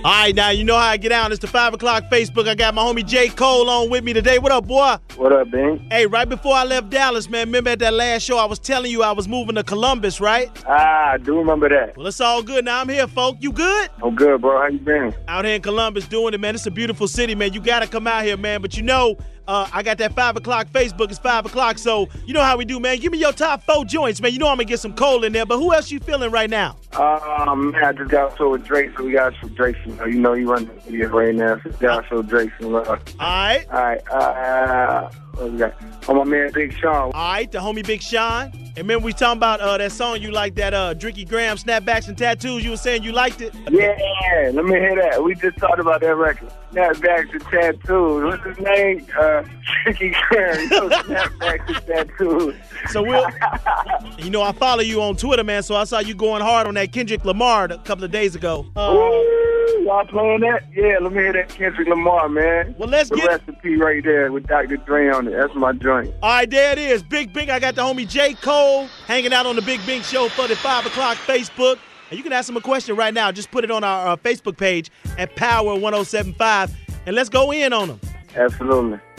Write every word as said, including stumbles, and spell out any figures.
All right, now you know how I get down. It's the five o'clock Facebook. I got my homie J. Cole on with me today. What up, boy? What up, Ben? Hey, right before I left Dallas, man, remember at that last show I was telling you I was moving to Columbus, right? Ah, I do remember that. Well, it's all good. Now I'm here, folk. You good? I'm good, bro. How you been? Out here in Columbus doing it, man. It's a beautiful city, man. You got to come out here, man. But you know, uh, I got that five o'clock Facebook. It's five o'clock, so you know how we do, man. Give me your top four joints, man. You know I'm going to get some Cole in there, but who else you feeling right now? Um, man, I just got so with Drake, so we got some Drake. You know, you know he running the video right now, so we got so Drake some love. All right. All right. Uh, what we got? Oh, my man, Big Sean. All right, the homie Big Sean. And remember we talking about uh, that song you like, that uh, Drinky Graham, Snapbacks and Tattoos. You were saying you liked it? Yeah, let me hear that. We just talked about that record. Snapbacks and Tattoos. What's his name? Uh, Drinky Graham. You know, Snapbacks and Tattoos. So we'll, you know, I follow you on Twitter, man, so I saw you going hard on that Kendrick Lamar a couple of days ago. Uh, Ooh, y'all playing that? Yeah, let me hear that Kendrick Lamar, man. Well, let's the get recipe right there with Doctor Dre on it. That's my joint. All right, there it is. Big Bing. I got the homie J. Cole hanging out on the Big Bing Show for the five o'clock Facebook. And you can ask him a question right now. Just put it on our uh, Facebook page at Power ten seventy-five, and let's go in on him. Absolutely.